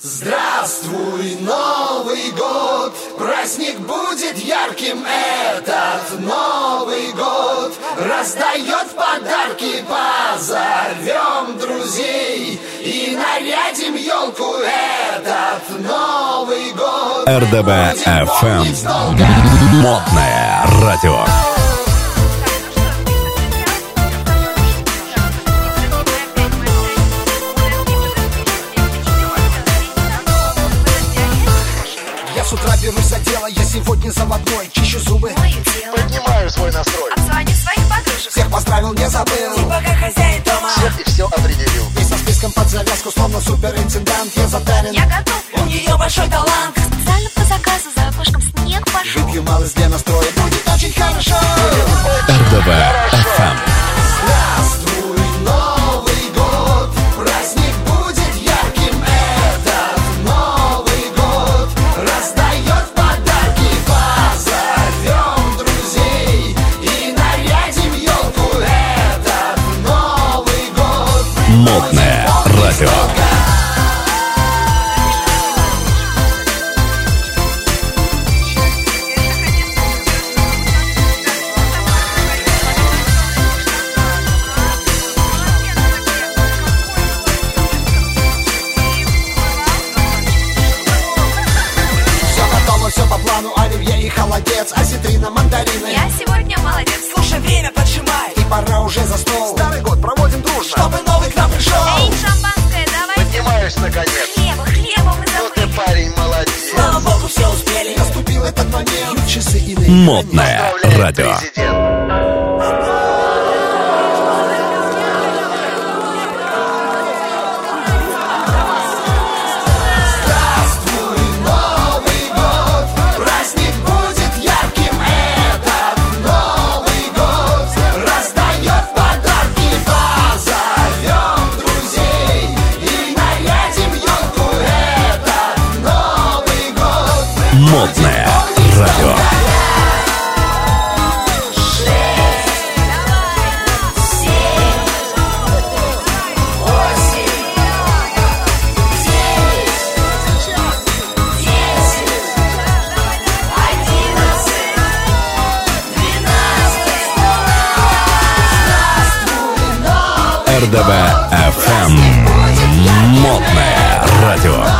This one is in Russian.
Здравствуй, Новый год! Праздник будет ярким этот Новый год! Раздает подарки, позовем друзей и нарядим елку этот Новый год! РДБ-ФМ. Модное радио. Я с утра берусь за дело, я сегодня заводной. Чищу зубы, поднимаю свой настрой. Обзвоню своих подружек. всех поздравил, не забыл. Типа как хозяин дома. Всех и все определил. И со списком под завязку, словно суперинтендант. Я затарен, Я готов. У нее большой талант. Специально по заказу за окошком снег пошел. выпью малость для настроя. Будет очень хорошо. РДБ-ФМ. Здравствуй, Новый год! Праздник будет ярким этот Новый год! Раздает подарки, позовем друзей и нарядим елку этот Новый год! Модное радио. Все готово, все по плану, оливье и холодец, осетрина, мандарины. Я сегодня молодец. Слушай, время поджимай, и пора уже за стол. Старый год проводим дружно. Чтобы новый к нам пришел. Эй, шампанское, давай. Поднимаюсь наконец. Хлеба мы Ну ты, забыли. парень, молодец. Слава богу, все успели. Наступил этот момент. Часы и на Модное Поздравляет радио. президент. Здравствуй, Новый год! Праздник будет ярким этот Новый год! Раздает подарки, позовем друзей и нарядим елку этот Новый год! Модное радио. РДБ-ФМ. Модное радио.